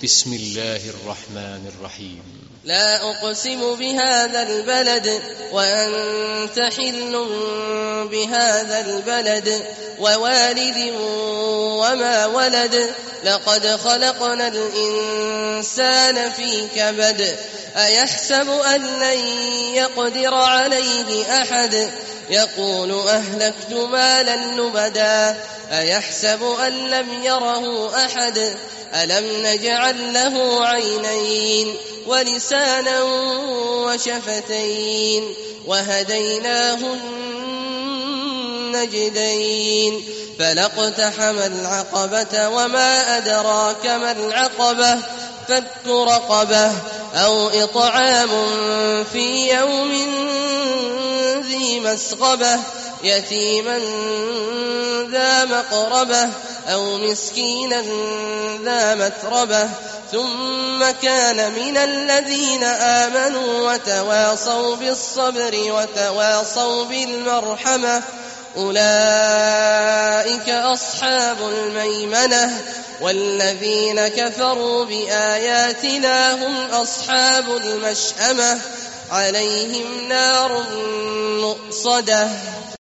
بسم الله الرحمن الرحيم. لا أقسم بهذا البلد وأنت حل بهذا البلد ووالد وما ولد لقد خلقنا الإنسان في كبد أيحسب أن لن يقدر عليه أحد يقول أهلكت مالا لبدا أيحسب أن لم يره أحد ألم نجعل له عينين ولسانا وشفتين وهديناه النجدين فلاقتحم العقبة وما أدراك ما العقبة فك رقبة أو إطعام في يوم ذي مسغبة يتيما ذا مقربة أو مسكينا ذا متربة ثم كان من الذين آمنوا وتواصوا بالصبر وتواصوا بالمرحمة أولئك أصحاب الميمنة والذين كفروا بآياتنا هم أصحاب المشأمة عليهم نار مؤصدة.